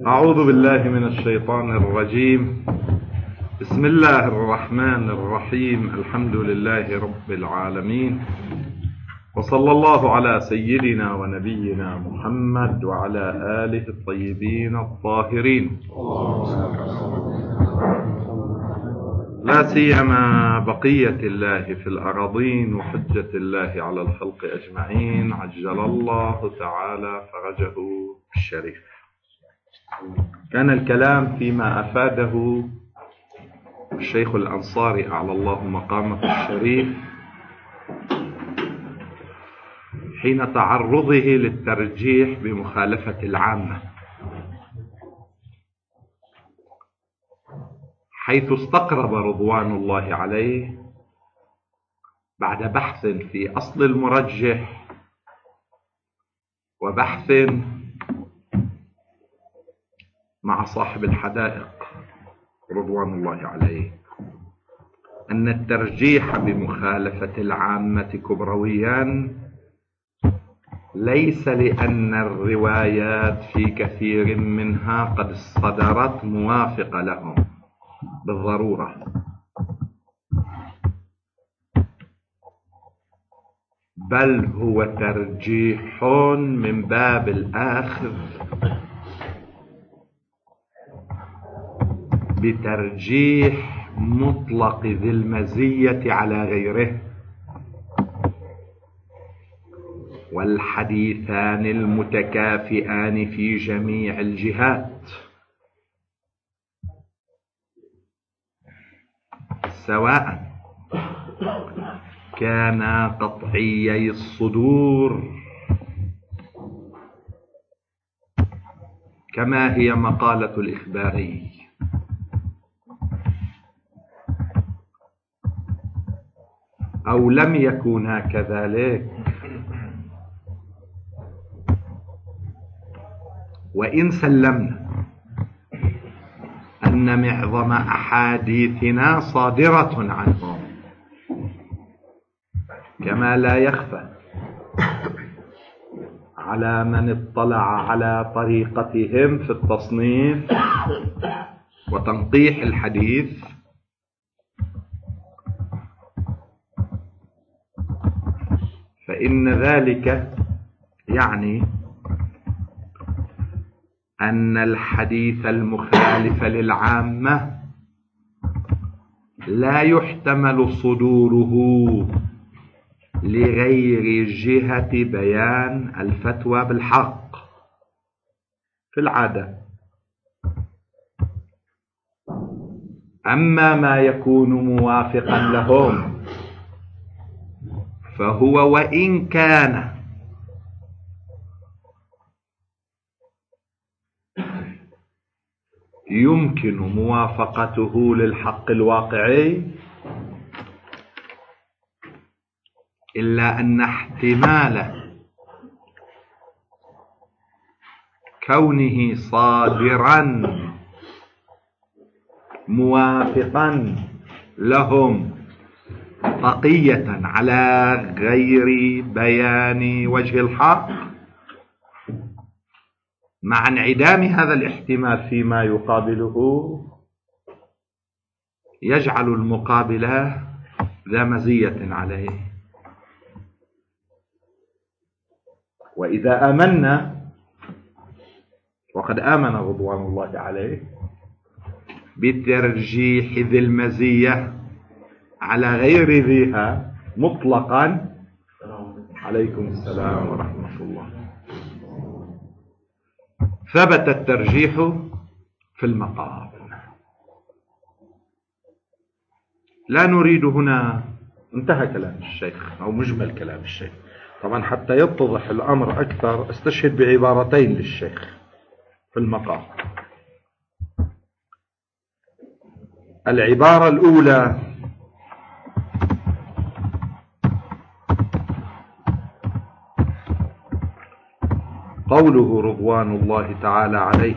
أعوذ بالله من الشيطان الرجيم. بسم الله الرحمن الرحيم. الحمد لله رب العالمين، وصلى الله على سيدنا ونبينا محمد وعلى آله الطيبين الطاهرين، لا سيما بقية الله في الأراضين وحجة الله على الخلق أجمعين، عجل الله تعالى فرجه الشريف. كان الكلام فيما أفاده الشيخ الأنصاري أعلى الله مقامه الشريف حين تعرضه للترجيح بمخالفة العامة، حيث استقرب رضوان الله عليه بعد بحث في أصل المرجح وبحث مع صاحب الحدائق رضوان الله عليه أن الترجيح بمخالفة العامة كبرويا ليس لأن الروايات في كثير منها قد صدرت موافقة لهم بالضرورة، بل هو ترجيح من باب الآخذ بترجيح مطلق ذي المزية على غيره، والحديثان المتكافئان في جميع الجهات، سواء كانا قطعيي الصدور كما هي مقالة الإخباري، أو لم يكونا كذلك، وإن سلمنا أن معظم أحاديثنا صادرة عنهم، كما لا يخفى على من اطلع على طريقتهم في التصنيف وتنقيح الحديث فإن ذلك يعني أن الحديث المخالف للعامة لا يحتمل صدوره لغير جهة بيان الفتوى بالحق في العادة. أما ما يكون موافقا لهم فهو وإن كان يمكن موافقته للحق الواقعي، إلا أن احتمال كونه صادرا موافقا لهم بقية على غير بيان وجه الحق مع انعدام هذا الاحتمال فيما يقابله يجعل المقابل ذا مزية عليه. وإذا آمنا، وقد آمن رضوان الله عليه بترجيح ذي المزية على غير ذيها مطلقا، عليكم السلام ورحمة الله، ثبت الترجيح في المقام. لا نريد هنا، انتهى كلام الشيخ أو مجمل كلام الشيخ. طبعا حتى يتضح الأمر أكثر استشهد بعبارتين للشيخ في المقام. العبارة الأولى: قوله رضوان الله تعالى عليه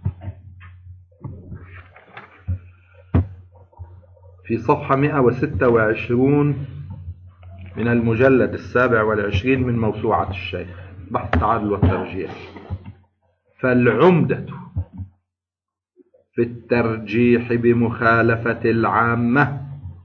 في صفحة 126 من المجلد 27 من موسوعة الشيخ بحث التعادل والترجيح: فالعمدة في الترجيح بمخالفة العامة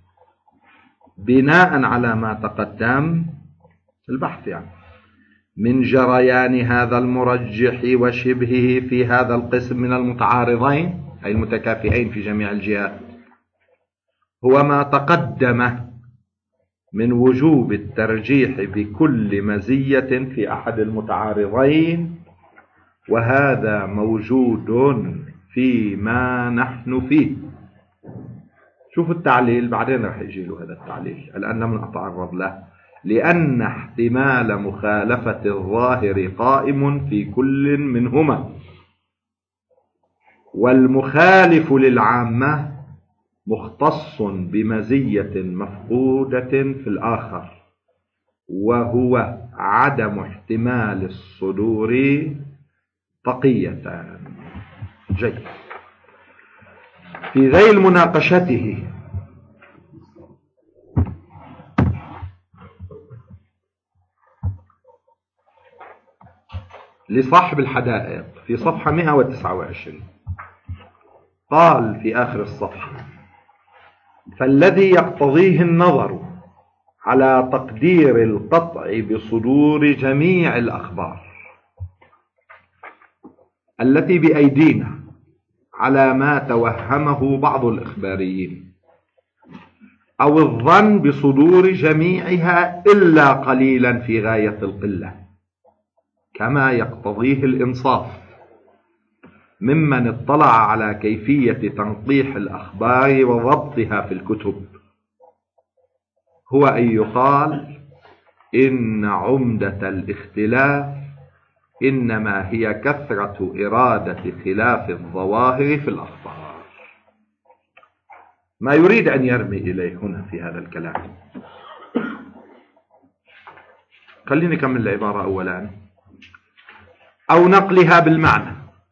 بناء على ما تقدم البحث يعني من جريان هذا المرجح وشبهه في هذا القسم من المتعارضين أي المتكافئين في جميع الجهات، هو ما تقدم من وجوب الترجيح بكل مزية في أحد المتعارضين، وهذا موجود فيما نحن فيه. شوفوا التعليل بعدين رح يجي له هذا التعليل، الآن لم نتعرض له، لأن احتمال مخالفة الظاهر قائم في كل منهما، والمخالف للعامة مختص بمزية مفقودة في الآخر، وهو عدم احتمال الصدور طقية. جيد. في ذيل مناقشته لصاحب الحدائق في صفحة 129 قال في آخر الصفحة: فالذي يقتضيه النظر على تقدير القطع بصدور جميع الأخبار التي بأيدينا على ما توهمه بعض الإخباريين، أو الظن بصدور جميعها إلا قليلا في غاية القلة، كما يقتضيه الإنصاف ممن اطلع على كيفية تنقيح الأخبار وضبطها في الكتب، هو أن يقال إن عمدة الاختلاف إنما هي كثرة إرادة خلاف الظواهر في الأخبار. ما يريد أن يرمي إليه هنا في هذا الكلام، خليني نكمل العبارة أولا: أو نقلها بالمعنى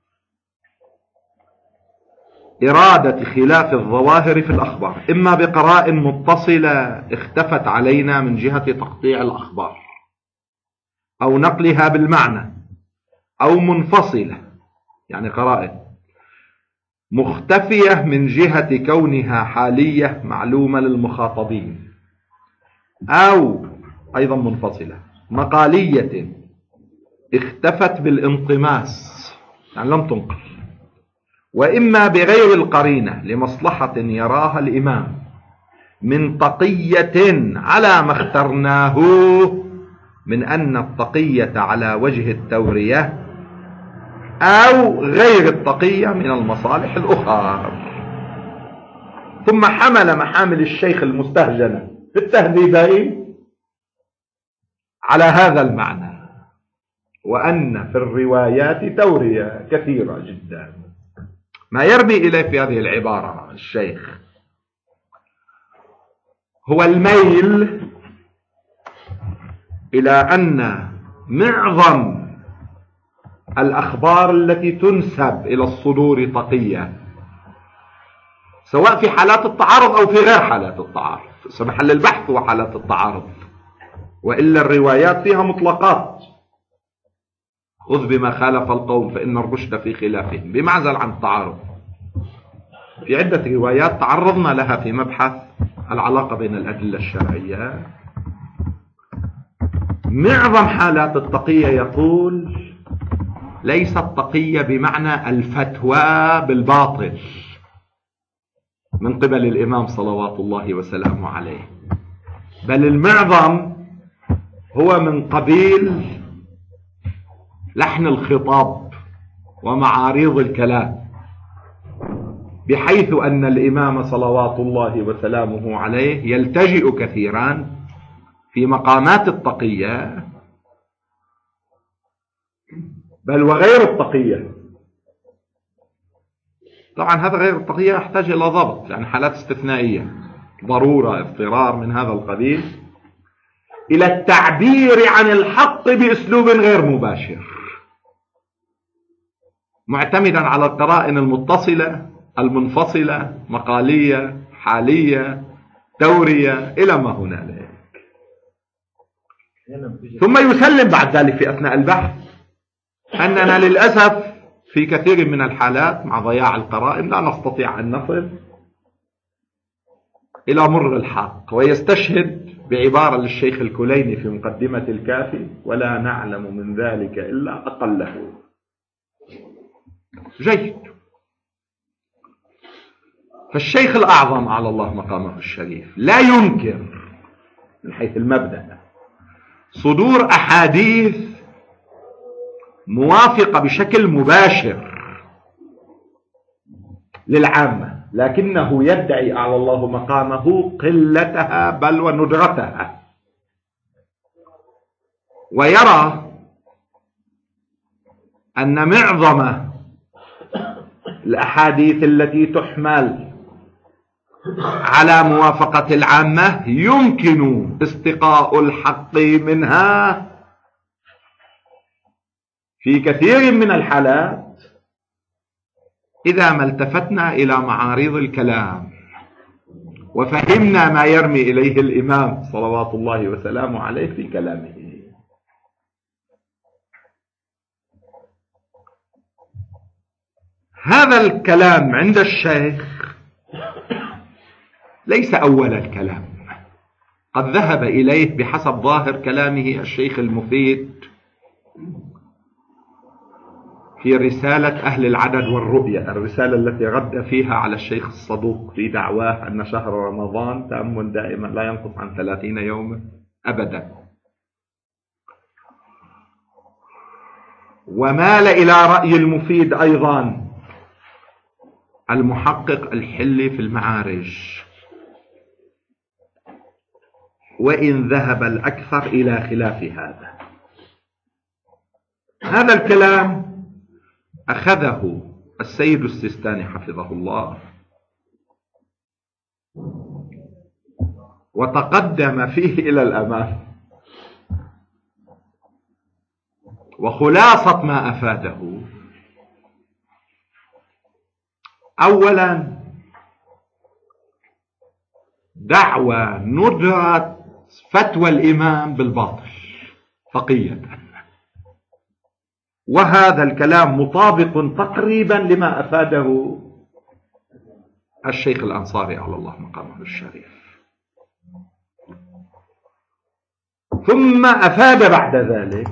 إرادة خلاف الظواهر في الأخبار، إما بقرائن متصلة اختفت علينا من جهة تقطيع الأخبار، أو نقلها بالمعنى، أو منفصلة يعني قرائن مختفية من جهة كونها حالية معلومة للمخاطبين، أو أيضا منفصلة مقالية اختفت بالانطماس يعني لم تنقل، وإما بغير القرينة لمصلحة يراها الإمام من تقية على ما اخترناه من أن التقية على وجه التورية أو غير التقية من المصالح الأخرى. ثم حمل محامل الشيخ المستهجنة في التهذيبين على هذا المعنى، وأن في الروايات تورية كثيرة جدا. ما يرمي إليه في هذه العبارة الشيخ هو الميل إلى أن معظم الأخبار التي تنسب إلى الصدور تقية، سواء في حالات التعارض أو في غير حالات التعارض، محل البحث هو حالات التعارض، وإلا الروايات فيها مطلقات: خذ بما خالف القوم فإن الرشد في خلافهم، بمعزل عن التعارض. في عدة روايات تعرضنا لها في مبحث العلاقة بين الأدلة الشرعية. معظم حالات التقية يقول ليست تقية بمعنى الفتوى بالباطل من قبل الإمام صلوات الله وسلامه عليه، بل المعظم هو من قبيل لحن الخطاب ومعاريض الكلام، بحيث أن الإمام صلوات الله وسلامه عليه يلتجئ كثيرا في مقامات التقية بل وغير التقية. طبعا هذا غير التقية يحتاج إلى ضبط، يعني حالات استثنائية، ضرورة، اضطرار من هذا القبيل، إلى التعبير عن الحق بأسلوب غير مباشر معتمدا على القرائن المتصلة المنفصلة، مقالية، حالية، تورية، إلى ما هنالك. ثم يسلم بعد ذلك في أثناء البحث أننا للأسف في كثير من الحالات مع ضياع القرائن لا نستطيع أن نصل إلى مر الحق، ويستشهد بعبارة للشيخ الكليني في مقدمة الكافي: ولا نعلم من ذلك إلا أقله. جيد. فالشيخ الأعظم على الله مقامه الشريف لا ينكر من حيث المبدأ صدور أحاديث موافقة بشكل مباشر للعامة، لكنه يدعي على الله مقامه قلتها بل وندرتها، ويرى أن معظم الأحاديث التي تحمل على موافقة العامة يمكن استقاء الحق منها في كثير من الحالات إذا ما التفتنا إلى معارض الكلام وفهمنا ما يرمي إليه الإمام صلوات الله وسلامه عليه في كلامه. هذا الكلام عند الشيخ ليس أول الكلام، قد ذهب إليه بحسب ظاهر كلامه الشيخ المفيد في رسالة أهل العدد والرؤية، الرسالة التي رد فيها على الشيخ الصدوق في دعواه أن شهر رمضان تأمل دائما لا ينقص عن 30 يوما أبدا، ومال إلى رأي المفيد أيضا المحقق الحلي في المعارج، وإن ذهب الأكثر إلى خلاف هذا. هذا الكلام أخذه السيد السيستاني حفظه الله وتقدم فيه إلى الأمام، وخلاصة ما أفاده: أولا دعوى ندرة فتوى الإمام بالباطل فقيا، وهذا الكلام مطابق تقريبا لما أفاده الشيخ الأنصاري على الله مقامه الشريف. ثم أفاد بعد ذلك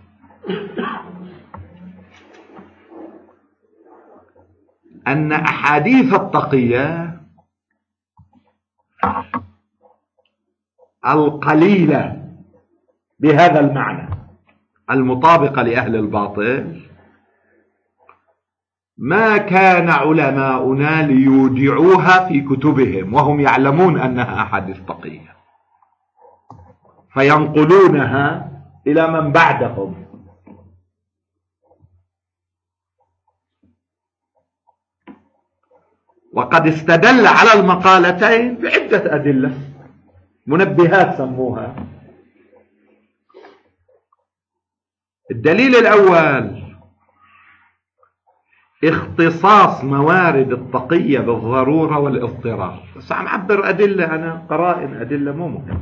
أن أحاديث التقية القليلة بهذا المعنى المطابقة لأهل الباطل ما كان علماؤنا ليودعوها في كتبهم وهم يعلمون أنها أحاديث تقية، فينقلونها إلى من بعدهم. وقد استدل على المقالتين بعدة أدلة، منبهات سموها. الدليل الأول اختصاص موارد التقية بالضرورة والاضطرار. بس عم عبر أدلة، أنا قرائن أدلة مو مهم.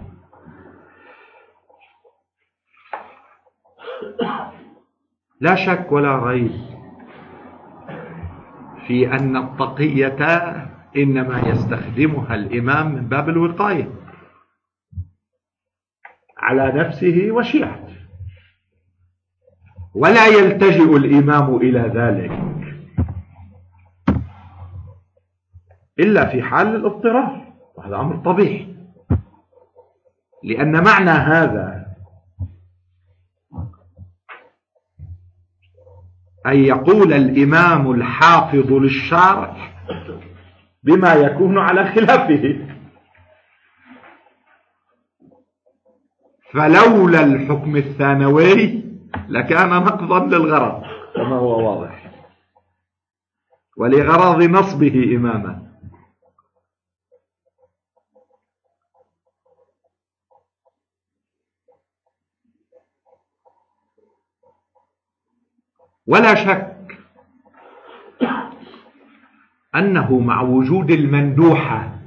لا شك ولا ريب في أن التقية إنما يستخدمها الإمام من باب الوقاية على نفسه وشيعته، ولا يلتجئ الإمام إلى ذلك إلا في حال الاضطرار، وهذا أمر طبيعي، لأن معنى هذا أن يقول الإمام الحافظ للشرع بما يكون على خلافه، فلولا الحكم الثانوي لكان نقضا للغرض كما هو واضح، ولغرض نصبه إماما. ولا شك أنه مع وجود المندوحة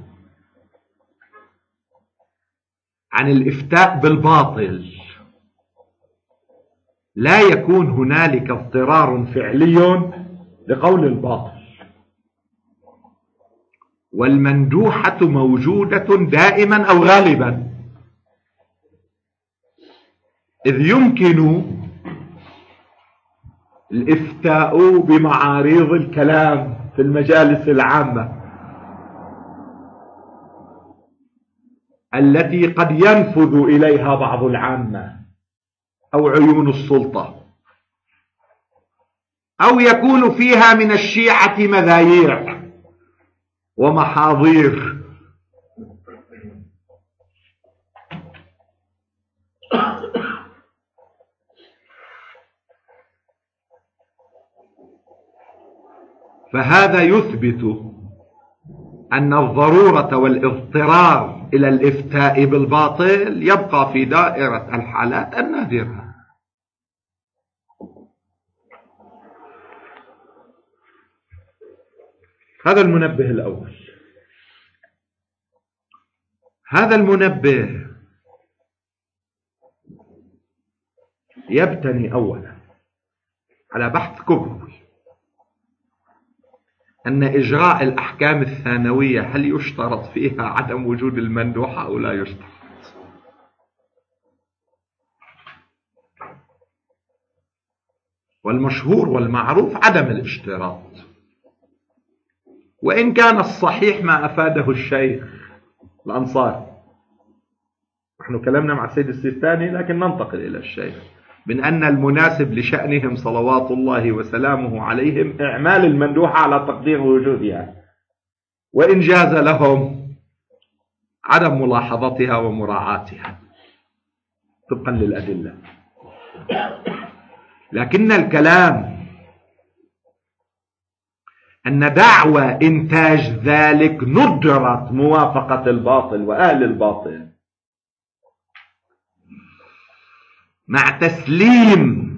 عن الإفتاء بالباطل لا يكون هنالك اضطرار فعلي لقول الباطل. والمندوحة موجودة دائما أو غالبا، إذ يمكن الإفتاء بمعاريض الكلام في المجالس العامة التي قد ينفذ إليها بعض العامة أو عيون السلطة، أو يكون فيها من الشيعة مذايع ومحاضير. فهذا يثبت أن الضرورة والاضطرار إلى الإفتاء بالباطل يبقى في دائرة الحالات النادرة. هذا المنبه الأول. هذا المنبه يبتني أولا على بحث كبروي أن إجراء الأحكام الثانوية هل يشترط فيها عدم وجود المندوحة أو لا يشترط؟ والمشهور والمعروف عدم الاشتراط، وإن كان الصحيح ما أفاده الشيخ الأنصاري. نحن كلامنا مع السيد السيستاني، لكن ننتقل إلى الشيخ من أن المناسب لشأنهم صلوات الله وسلامه عليهم إعمال المندوحة على تقدير وجودها، وإن جاز لهم عدم ملاحظتها ومراعاتها طبقا للأدلة. لكن الكلام أن دعوى إنتاج ذلك ندرت موافقة الباطل وأهل الباطل مع تسليم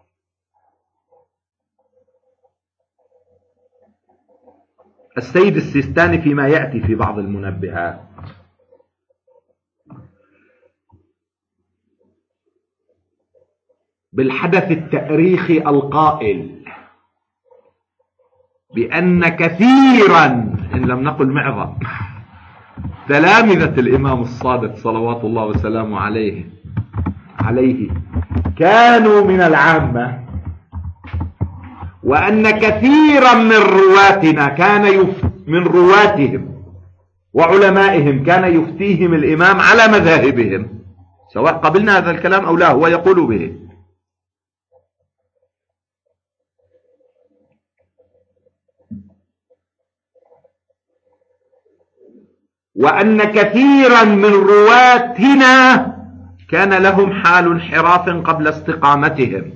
السيد السيستاني فيما يأتي في بعض المنبهات بالحدث التاريخي القائل بأن كثيرا إن لم نقل معظم تلامذة الإمام الصادق صلوات الله وسلامه عليه كانوا من العامة، وأن كثيرا من رواتنا من رواتهم وعلمائهم كان يفتيهم الإمام على مذاهبهم، سواء قبلنا هذا الكلام أو لا، هو يقول به. وأن كثيرا من رواتنا كان لهم حال انحراف قبل استقامتهم،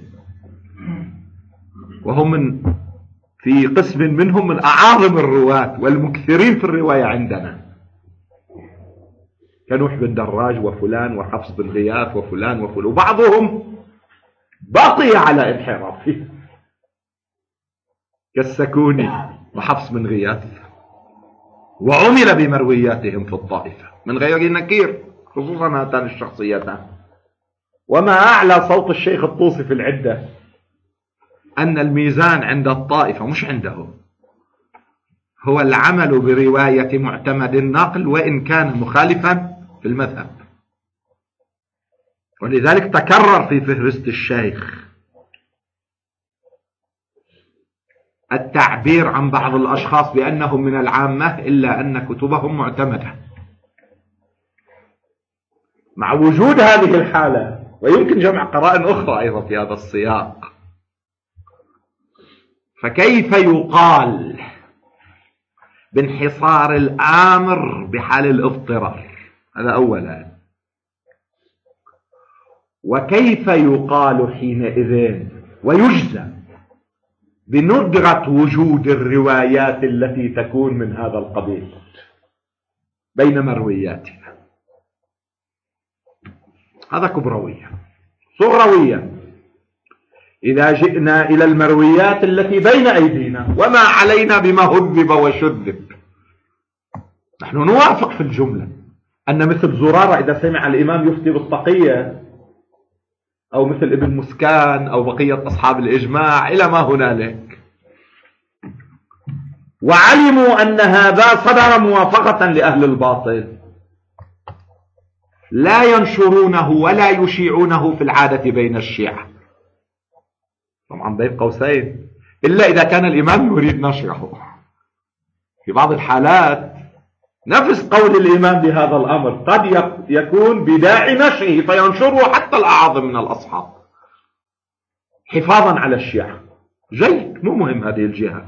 وهم في قسم منهم من أعاظم الرواة والمكثرين في الرواية عندنا، كنوح بن دراج وفلان وحفص بن غياث وفلان وفلان، وبعضهم بقي على انحرافه كالسكوني وحفص بن غياث، وعمل بمروياتهم في الطائفة من غير نكير، خصوصا هاتان الشخصيتان. وما أعلى صوت الشيخ الطوسي في العدة أن الميزان عند الطائفة مش عنده هو العمل برواية معتمد النقل وإن كان مخالفا في المذهب، ولذلك تكرر في فهرست الشيخ التعبير عن بعض الأشخاص بأنهم من العامة إلا أن كتبهم معتمدة. مع وجود هذه الحالة، ويمكن جمع قرائن أخرى أيضا في هذا السياق، فكيف يقال بانحصار الآمر بحال الاضطرار؟ هذا أولا. وكيف يقال حينئذ ويجزم بندرة وجود الروايات التي تكون من هذا القبيل بين مروياتها؟ هذا كبروية. صغروية إذا جئنا إلى المرويات التي بين أيدينا، وما علينا بما هذب وشذب. نحن نوافق في الجملة أن مثل زرارة إذا سمع الإمام يفتي بالتقية، أو مثل ابن مسكان أو بقية أصحاب الإجماع إلى ما هنالك، وعلموا أن هذا صدر موافقة لأهل الباطل لا ينشرونه ولا يشيعونه في العادة بين الشيعة، طبعا بين قوسين، إلا إذا كان الإمام يريد نشره. في بعض الحالات نفس قول الإمام بهذا الأمر قد يكون بداعي نشره فينشره حتى الأعظم من الأصحاب حفاظا على الشيعة. جيد، مو مهم هذه الجهة.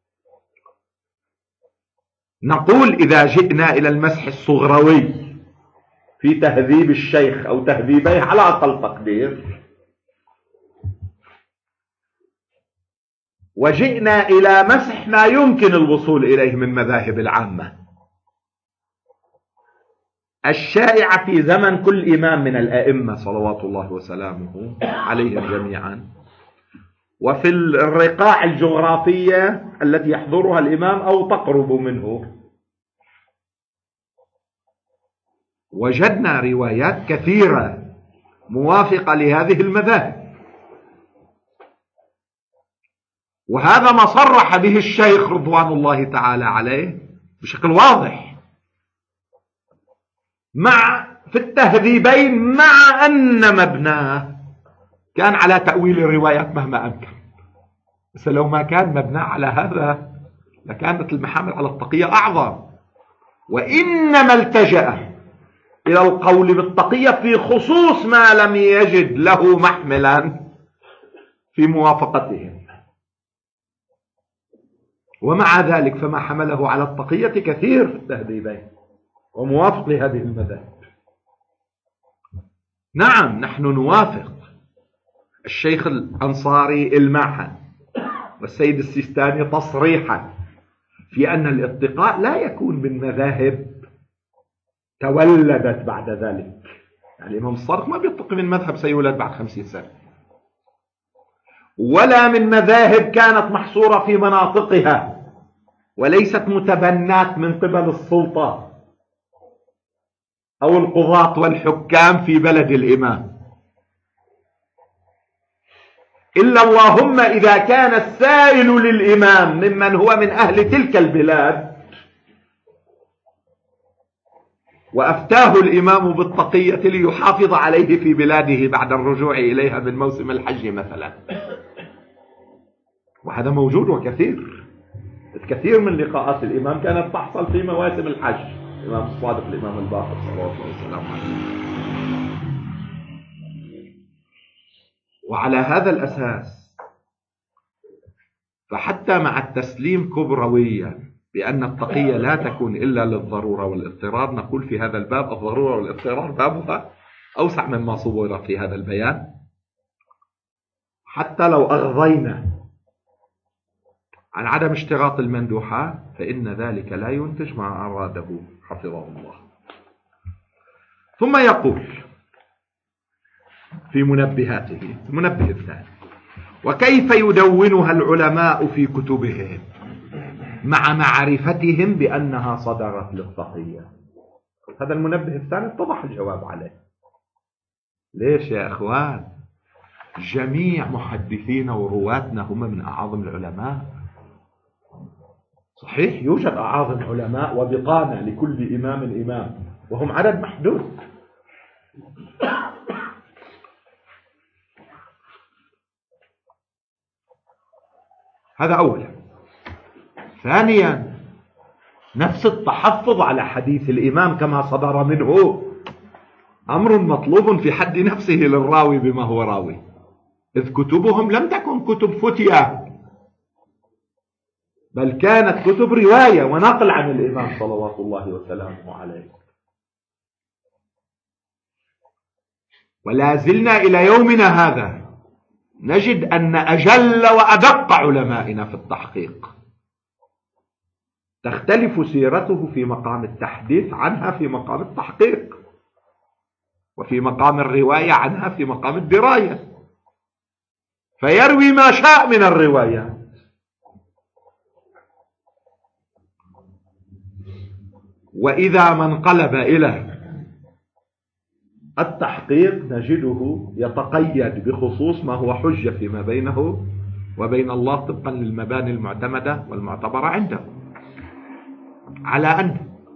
نقول إذا جئنا إلى المسح الصغروي في تهذيب الشيخ أو تهذيبيه على أقل تقدير، وجئنا إلى مسح ما يمكن الوصول إليه من مذاهب العامة الشائعة في زمن كل إمام من الأئمة صلوات الله وسلامه عليهم جميعا، وفي الرقاع الجغرافية التي يحضرها الإمام أو تقرب منه. وجدنا روايات كثيرة موافقة لهذه المذاهب، وهذا ما صرح به الشيخ رضوان الله تعالى عليه بشكل واضح في التهذيبين، مع أن مبناه كان على تأويل الروايات مهما أمكن. بس لو ما كان مبناه على هذا لكانت المحامل على التقية أعظم، وإنما التجأ إلى القول بالتقية في خصوص ما لم يجد له محملا في موافقتهم. ومع ذلك فما حمله على التقية كثير في التهذيبين وموافق لهذه المذاهب. نعم، نحن نوافق الشيخ الأنصاري إلماحا والسيد السيستاني تصريحا في أن الاتقاء لا يكون من مذاهب تولدت بعد ذلك. يعني الإمام الصادق ما بيتقي من مذهب سيولد بعد 50 سنة، ولا من مذاهب كانت محصورة في مناطقها وليست متبنات من قبل السلطة أو القضاة والحكام في بلد الإمام، إلا اللهم إذا كان السائل للإمام ممن هو من أهل تلك البلاد وأفتاه الإمام بالتقية ليحافظ عليه في بلاده بعد الرجوع إليها من موسم الحج مثلا. وهذا موجود وكثير. الكثير من لقاءات الإمام كانت تحصل في مواسم الحج، الإمام الصادق الإمام الباقر صلى الله عليه وسلم. وعلى هذا الأساس فحتى مع التسليم كبرويا بأن التقية لا تكون إلا للضرورة والاضطرار، نقول في هذا الباب الضرورة والاضطرار بابها أوسع مما صور في هذا البيان. حتى لو أغضينا عن عدم اشتراط المندوحات فإن ذلك لا ينتج ما أراده حفظه الله. ثم يقول في منبهاته، المنبه الثاني: وكيف يدونها العلماء في كتبهم مع معرفتهم بأنها صدرت للتقية. هذا المنبه الثاني اتضح الجواب عليه. ليش يا أخوان؟ جميع محدثين ورواتنا هم من أعظم العلماء. صحيح يوجد أعظم علماء وبقانا لكل إمام إمام، وهم عدد محدود. هذا أولا. ثانيا، نفس التحفظ على حديث الإمام كما صدر منه أمر مطلوب في حد نفسه للراوي بما هو راوي، إذ كتبهم لم تكن كتب فتية، بل كانت كتب رواية ونقل عن الإمام صلوات الله وسلامه عليه. ولا زلنا إلى يومنا هذا نجد أن أجل وأدق علمائنا في التحقيق تختلف سيرته في مقام التحديث عنها في مقام التحقيق، وفي مقام الرواية عنها في مقام الدراية، فيروي ما شاء من الروايات. وإذا ما انقلب إلى التحقيق نجده يتقيد بخصوص ما هو حجة فيما بينه وبين الله طبقا للمباني المعتمدة والمعتبرة عنده. على أن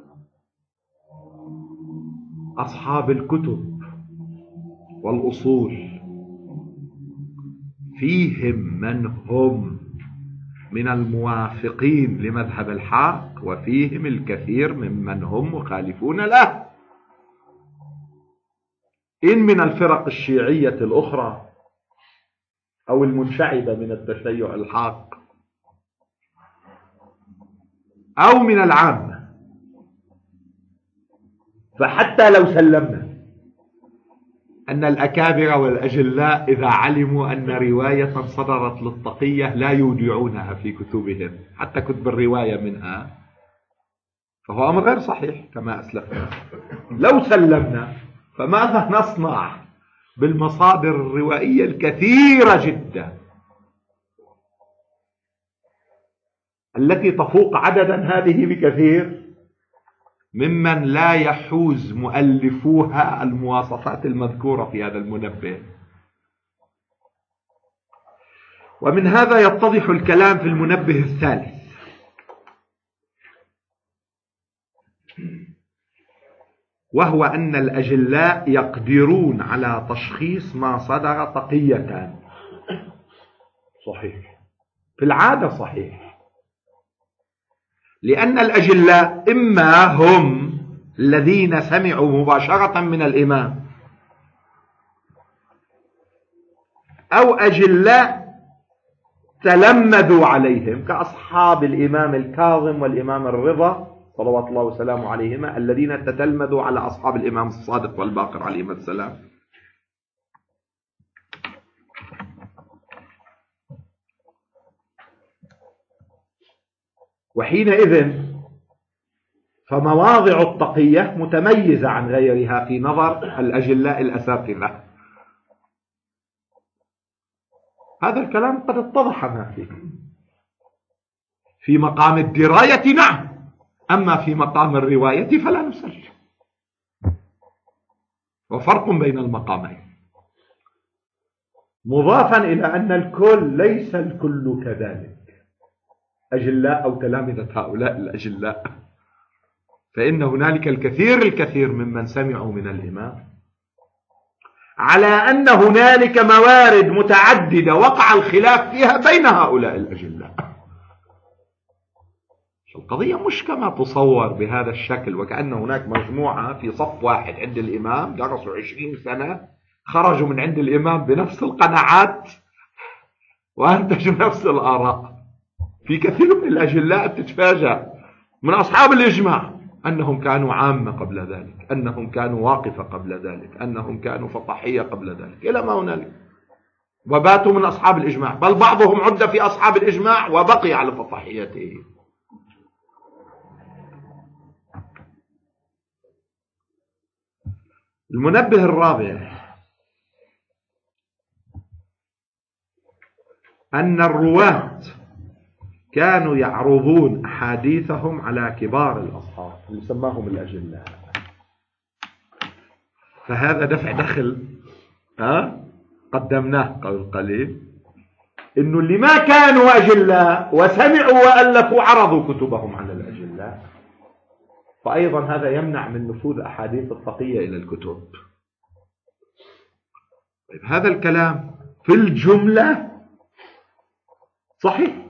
أصحاب الكتب والأصول فيهم من هم من الموافقين لمذهب الحق، وفيهم الكثير ممن هم مخالفون له. إن من الفرق الشيعية الأخرى أو المنشعبة من التشيع الحاق أو من العامة، فحتى لو سلمنا أن الأكابر والأجلاء إذا علموا أن رواية صدرت للتقية لا يودعونها في كتبهم، حتى كتب الرواية منها، فهو أمر غير صحيح كما أسلفنا. لو سلمنا فماذا نصنع بالمصادر الروائية الكثيرة جدا التي تفوق عددا هذه بكثير ممن لا يحوز مؤلفوها المواصفات المذكورة في هذا المنبه؟ ومن هذا يتضح الكلام في المنبه الثالث، وهو أن الأجلاء يقدرون على تشخيص ما صدر تقية. صحيح، في العادة صحيح، لأن الأجلاء إما هم الذين سمعوا مباشرة من الإمام، أو أجلاء تلمذوا عليهم كأصحاب الإمام الكاظم والإمام الرضا صلوات الله وسلامه عليهما، الذين تتلمذوا على أصحاب الإمام الصادق والباقر عليهما السلام. وحينئذ فمواضع التقية متميزة عن غيرها في نظر الأجلاء الأساتذة. هذا الكلام قد اتضح ما فيه. في مقام الدراية نعم، أما في مقام الرواية فلا نسلم، وفرق بين المقامين، مضافا إلى أن الكل ليس الكل كذلك أجلاء أو تلامذة هؤلاء الأجلاء، فإن هنالك الكثير ممن سمعوا من الإمام، على أن هنالك موارد متعددة وقع الخلاف فيها بين هؤلاء الأجلاء. القضية مش كما تصور بهذا الشكل، وكأن هناك مجموعة في صف واحد عند الإمام درسوا 20 سنة، خرجوا من عند الإمام بنفس القناعات وأنتجوا نفس الآراء. في كثير من الأجلاء تتفاجأ من أصحاب الإجماع أنهم كانوا عامة قبل ذلك، أنهم كانوا واقفة قبل ذلك، أنهم كانوا فطحية قبل ذلك، إلى ما هنالك، وباتوا من أصحاب الإجماع، بل بعضهم عد في أصحاب الإجماع وبقي على فطحيته. المنبه الرابع أن الرواة كانوا يعرضون أحاديثهم على كبار الأصحاب اللي سماهم الأجلاء، فهذا دفع دخل قدمناه قبل قليل، إنه اللي ما كانوا أجلاء وسمعوا وألفوا عرضوا كتبهم على الأجلاء، فأيضا هذا يمنع من نفوذ أحاديث التقية إلى الكتب. طيب هذا الكلام في الجملة صحيح،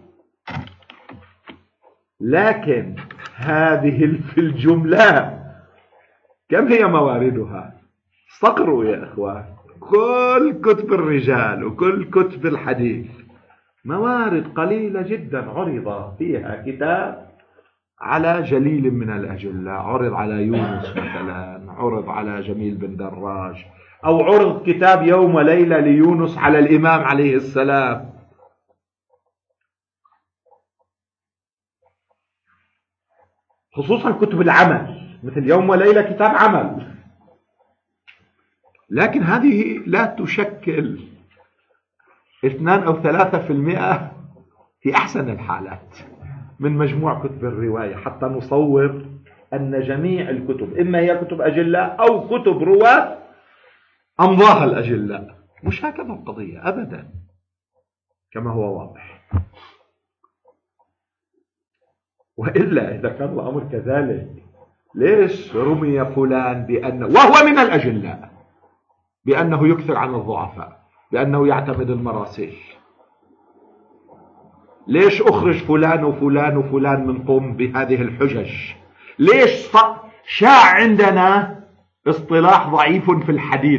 لكن هذه في الجملة كم هي مواردها؟ استقروا يا إخوان، كل كتب الرجال وكل كتب الحديث موارد قليلة جدا عرض فيها كتاب على جليل من الأجلاء، عرض على يونس مثلا، عرض على جميل بن دراج، أو عرض كتاب يوم وليلة ليونس على الإمام عليه السلام. خصوصا كتب العمل مثل يوم وليلة كتاب عمل، لكن هذه لا تشكل 2 أو 3% في أحسن الحالات من مجموع كتب الرواية، حتى نصور أن جميع الكتب إما هي كتب أجلاء أو كتب رواة أمضاها الأجلاء. مش هكذا القضية أبدا كما هو واضح. وإلا إذا كان الأمر كذلك ليش رمي فلان بأنه وهو من الأجلاء بأنه يكثر عن الضعفاء، بأنه يعتمد المراسيل؟ ليش أخرج فلان وفلان وفلان من قوم بهذه الحجج؟ ليش شاع عندنا اصطلاح ضعيف في الحديث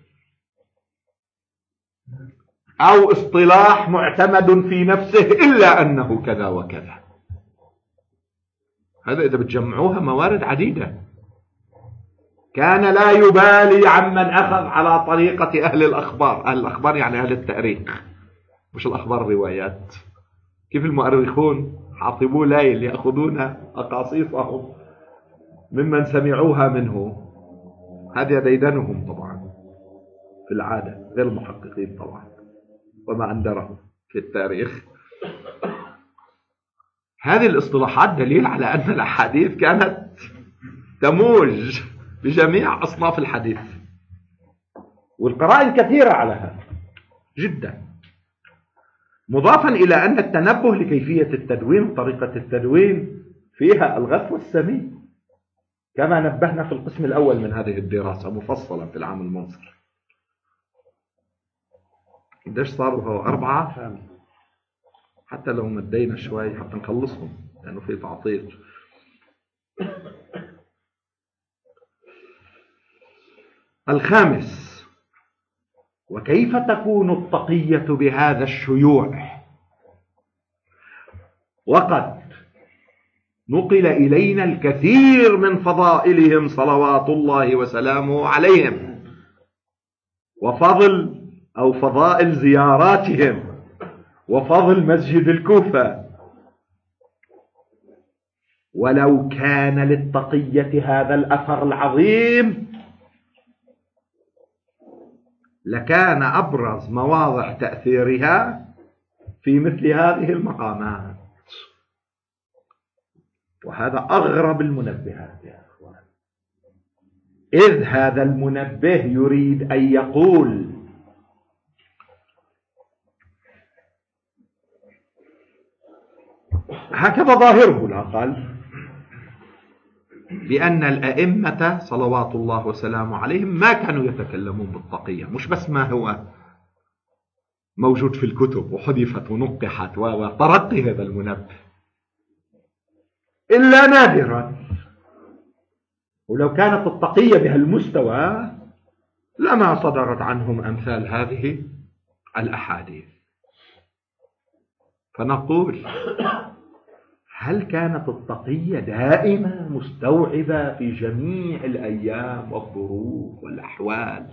أو اصطلاح معتمد في نفسه إلا أنه كذا وكذا؟ هذا إذا بتجمعوها موارد عديدة. كان لا يبالي عمن أخذ على طريقة أهل الأخبار. أهل الأخبار يعني أهل التاريخ، مش الأخبار الروايات. كيف المؤرخون حاطبوا ليل يأخذون أقاصيصهم ممن سمعوها منه. هذه ديدنهم طبعا في العادة، غير المحققين طبعا وما أندرهم في التاريخ. هذه الاصطلاحات دليل على أن الأحاديث كانت تموج بجميع أصناف الحديث، والقرائن كثيرة على هذا جدا، مضافا إلى أن التنبه لكيفية التدوين، طريقة التدوين فيها الغث والسمين، كما نبهنا في القسم الأول من هذه الدراسة مفصلا في العام المنصرم. قديش صاروا 4 حتى لو مدينا شوي حتى نخلصهم لأنه في تعطيل. الخامس: وكيف تكون التقية بهذا الشيوع وقد نقل إلينا الكثير من فضائلهم صلوات الله وسلامه عليهم، وفضل أو فضائل زياراتهم، وفضل مسجد الكوفة. ولو كان للتقية هذا الأثر العظيم لكان أبرز مواضع تأثيرها في مثل هذه المقامات. وهذا أغرب المنبهات يا أخوان، إذ هذا المنبه يريد أن يقول هكذا ظاهره لا قال بأن الأئمة صلوات الله وسلامه عليهم ما كانوا يتكلمون بالتقية، مش بس ما هو موجود في الكتب وحذفت ونقحت وترقي هذا المنبه، إلا نادرا. ولو كانت التقية بهالمستوى لما صدرت عنهم أمثال هذه الأحاديث. فنقول هل كانت التقية دائمة مستوعبة في جميع الأيام والظروف والأحوال،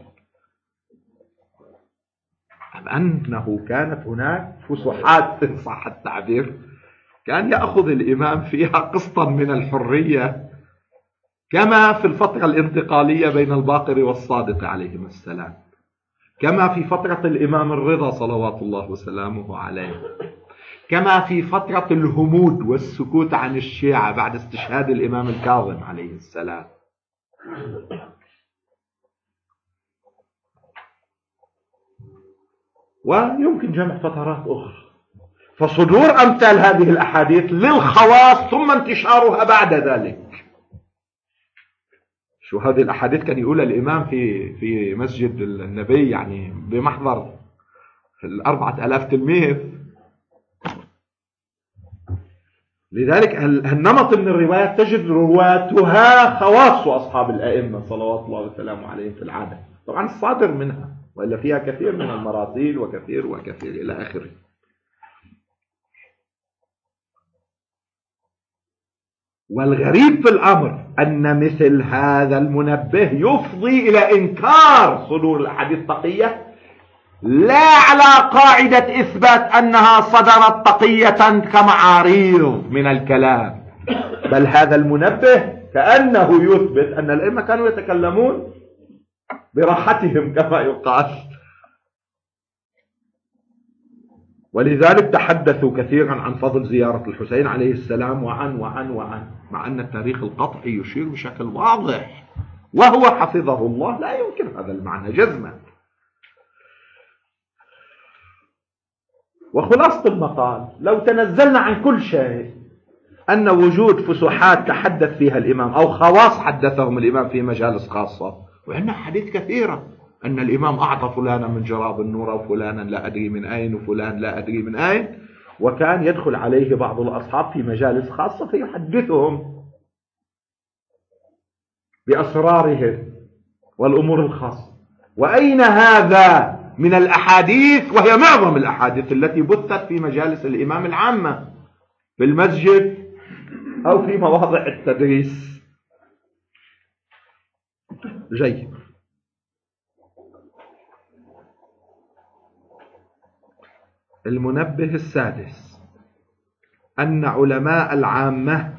أم أنه كانت هناك فسحات إن صح التعبير كان يأخذ الإمام فيها قسطا من الحرية، كما في الفترة الانتقالية بين الباقر والصادق عليهما السلام، كما في فترة الإمام الرضا صلوات الله وسلامه عليه، كما في فترة الهمود والسكوت عن الشيعة بعد استشهاد الإمام الكاظم عليه السلام. ويمكن جمع فترات أخرى. فصدور أمثال هذه الأحاديث للخواص ثم انتشارها بعد ذلك. شو هذه الأحاديث كان يقولها الإمام في مسجد النبي، يعني بمحضر 4000 تلميذ. لذلك النمط من الروايات تجد رواتها خواص أصحاب الأئمة صلوات الله وسلامه عليهم في العادة، طبعا الصادر منها، وإلا فيها كثير من المراسيل وكثير إلى آخره. والغريب في الأمر أن مثل هذا المنبه يفضي إلى إنكار صدور الأحاديث التقية، لا على قاعدة إثبات أنها صدرت تقية كمعاريض من الكلام، بل هذا المنبه كأنه يثبت أن الأئمة كانوا يتكلمون براحتهم كما يقال. ولذلك تحدثوا كثيرا عن فضل زيارة الحسين عليه السلام وعن مع أن التاريخ القطعي يشير بشكل واضح وهو حفظه الله لا يمكن هذا المعنى جزما. وخلاصة المقال لو تنزلنا عن كل شيء أن وجود فسحات تحدث فيها الإمام أو خواص حدثهم الإمام في مجالس خاصة، وعندنا حديث كثيرة أن الإمام أعطى فلانا من جراب النور وفلانا لا أدري من أين وفلان لا أدري من أين، وكان يدخل عليه بعض الأصحاب في مجالس خاصة فيحدثهم بأسراره والأمور الخاصة. وأين هذا من الأحاديث، وهي معظم الأحاديث التي بثت في مجالس الإمام العامة في المسجد أو في مواضع التدريس. جيد. المنبه السادس أن علماء العامة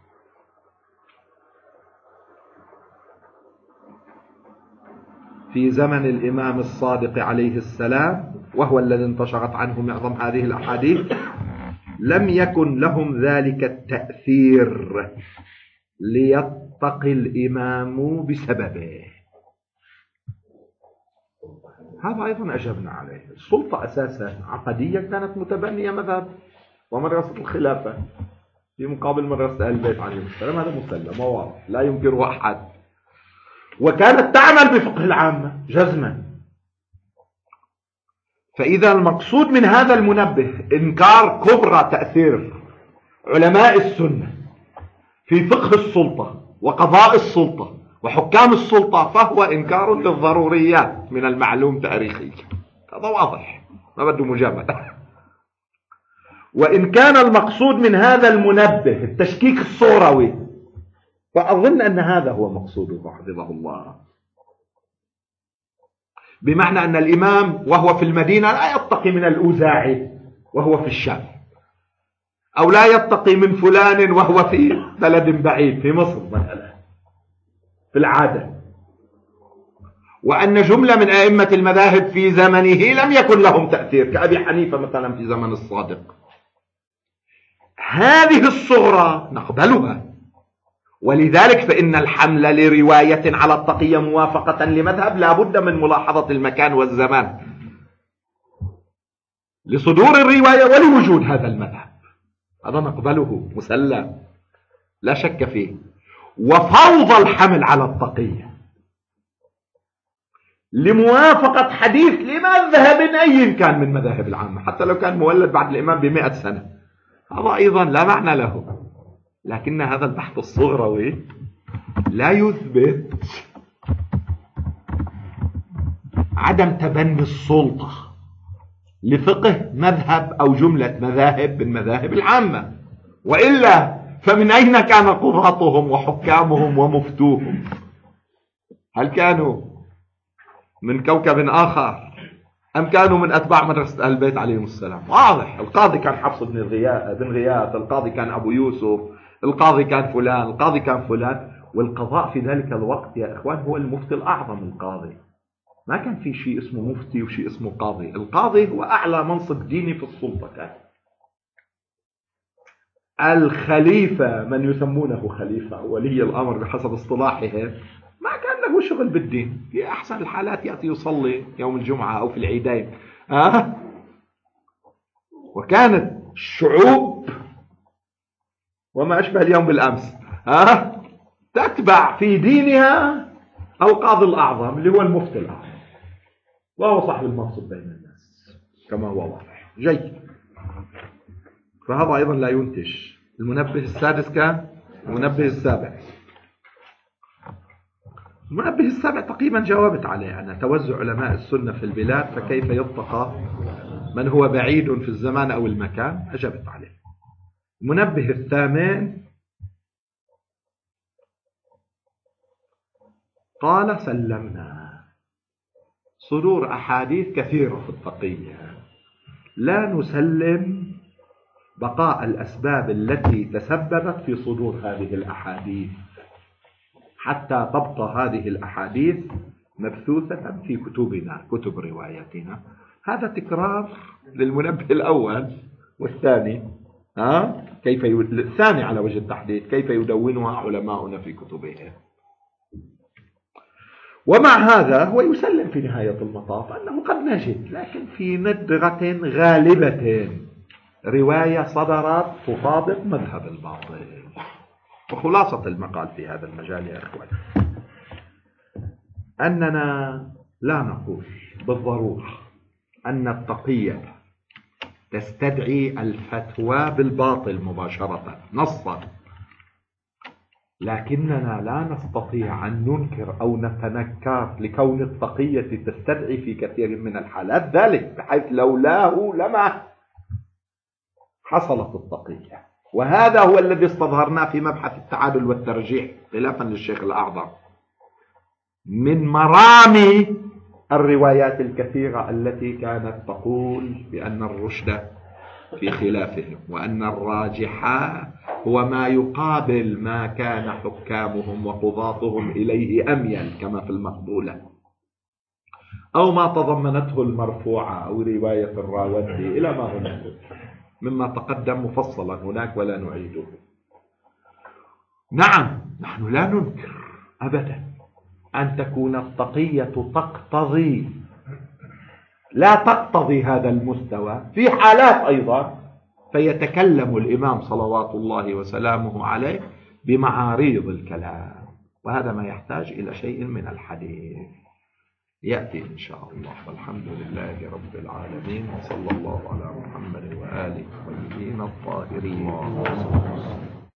في زمن الإمام الصادق عليه السلام، وهو الذي انتشرت عنه معظم هذه الأحاديث، لم يكن لهم ذلك التأثير ليتقي الإمام بسببه. هذا أيضا أجبنا عليه. السلطة أساسا عقدية كانت متبنية مذهب ومدرسة الخلافة في مقابل مدرسة أهل البيت عليهم السلام، هذا مسلم وواضح لا ينكره أحد، وكانت تعمل بفقه العامة جزما. فإذا المقصود من هذا المنبه إنكار كبرى تأثير علماء السنة في فقه السلطة وقضاء السلطة وحكام السلطة، فهو إنكار للضروريات من المعلوم تاريخيا. هذا واضح ما بده مجاملة. وإن كان المقصود من هذا المنبه التشكيك الصوروي، فأظن أن هذا هو مقصوده حفظه الله، بمعنى أن الإمام وهو في المدينة لا يتقي من الأوزاعي وهو في الشام، أو لا يتقي من فلان وهو في بلد بعيد في مصر مثلا في العادة، وأن جملة من أئمة المذاهب في زمنه لم يكن لهم تأثير كأبي حنيفة مثلا في زمن الصادق. هذه الصغرى نقبلها، ولذلك فإن الحمل لرواية على التقية موافقة لمذهب لا بد من ملاحظة المكان والزمان لصدور الرواية ولوجود هذا المذهب، هذا نقبله مسلم لا شك فيه. وفوض الحمل على التقية لموافقة حديث لمذهب أي كان من مذاهب العامة، حتى لو كان مولد بعد الإمام ب100 سنة، هذا أيضا لا معنى له. لكن هذا البحث الصغروي لا يثبت عدم تبني السلطة لفقه مذهب أو جملة مذاهب من مذاهب العامة، وإلا فمن أين كان قضاتهم وحكامهم ومفتوهم؟ هل كانوا من كوكب آخر أم كانوا من أتباع مدرسة أهل البيت عليهم السلام؟ واضح. القاضي كان حفص بن غياث، القاضي كان أبو يوسف، القاضي كان فلان، القاضي كان فلان. والقضاء في ذلك الوقت يا إخوان هو المفتي الأعظم. القاضي ما كان في شيء اسمه مفتي وشيء اسمه قاضي. القاضي هو أعلى منصب ديني في السلطة. كان الخليفة من يسمونه خليفة ولي الأمر بحسب اصطلاحهم ما كان له شغل بالدين، في أحسن الحالات يأتي يصلي يوم الجمعة أو في العيدين. وكانت الشعوب وما أشبه اليوم بالأمس تتبع في دينها القاضي الأعظم اللي هو المفتي الأعظم، وهو صاحب المنصب بين الناس كما هو واضح. جيد. فهذا أيضا لا ينتج. المنبه السادس كان المنبه السابع. المنبه السابع تقريبا جاوبت عليه، أنا توزع علماء السنة في البلاد فكيف يتقى من هو بعيد في الزمان أو المكان، أجبت عليه. المنبه الثامن قال سلمنا صدور أحاديث كثيرة في التقية، لا نسلم بقاء الأسباب التي تسببت في صدور هذه الأحاديث حتى تبقى هذه الأحاديث مبثوثة في كتبنا كتب رواياتنا. هذا تكرار للمنبه الأول والثاني. الثاني على وجه التحديد كيف يدونها علماؤنا في كتبهم. ومع هذا هو يسلم في نهاية المطاف أنه قد نجد، لكن في ندرة غالبة رواية صدرت تطابق مذهب الباطل. وخلاصة المقال في هذا المجال يا إخوان أننا لا نقول بالضرورة أن التقية تستدعي الفتوى بالباطل مباشرة نصا، لكننا لا نستطيع أن ننكر أو نتنكر لكون التقية تستدعي في كثير من الحالات ذلك، بحيث لولاه لما حصلت التقية. وهذا هو الذي استظهرناه في مبحث التعادل والترجيح خلافا للشيخ الأعظم من مرامي الروايات الكثيرة التي كانت تقول بأن الرشد في خلافهم، وأن الراجح هو ما يقابل ما كان حكامهم وقضاتهم إليه أميل كما في المقبولة، أو ما تضمنته المرفوعة أو رواية الراوندي إلى ما هناك مما تقدم مفصلا هناك ولا نعيده. نعم نحن لا ننكر أبدا أن تكون التقية تقتضي لا تقتضي هذا المستوى في حالات أيضا، فيتكلم الإمام صلوات الله وسلامه عليه بمعاريض الكلام، وهذا ما يحتاج إلى شيء من الحديث يأتي إن شاء الله. والحمد لله رب العالمين، وصلى الله على محمد وآله الطيبين الطاهرين.